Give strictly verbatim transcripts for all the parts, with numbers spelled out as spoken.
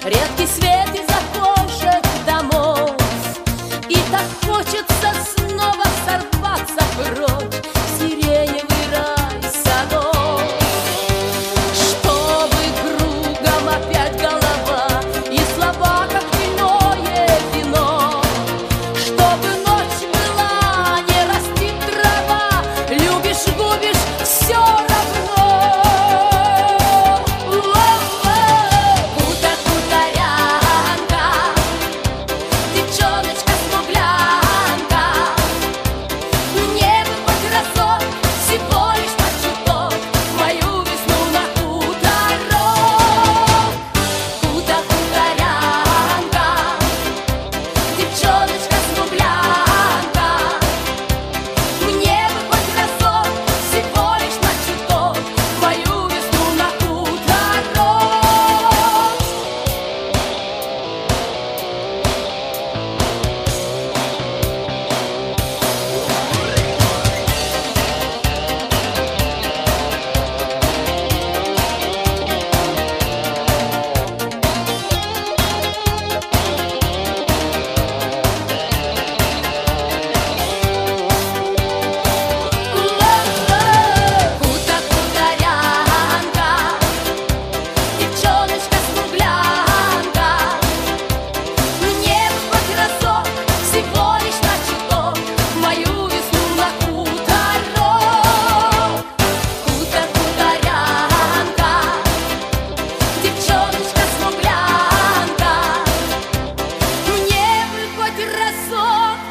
редкий свет из окошек домов. И так хочется снова сорваться прочь в сиреневый рай садов, чтобы кругом опять голова и слова, как хмельное вино, чтобы ночь была, не растит трава, любишь, губишь, все равно.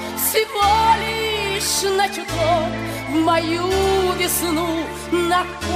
На чуток в мою весну на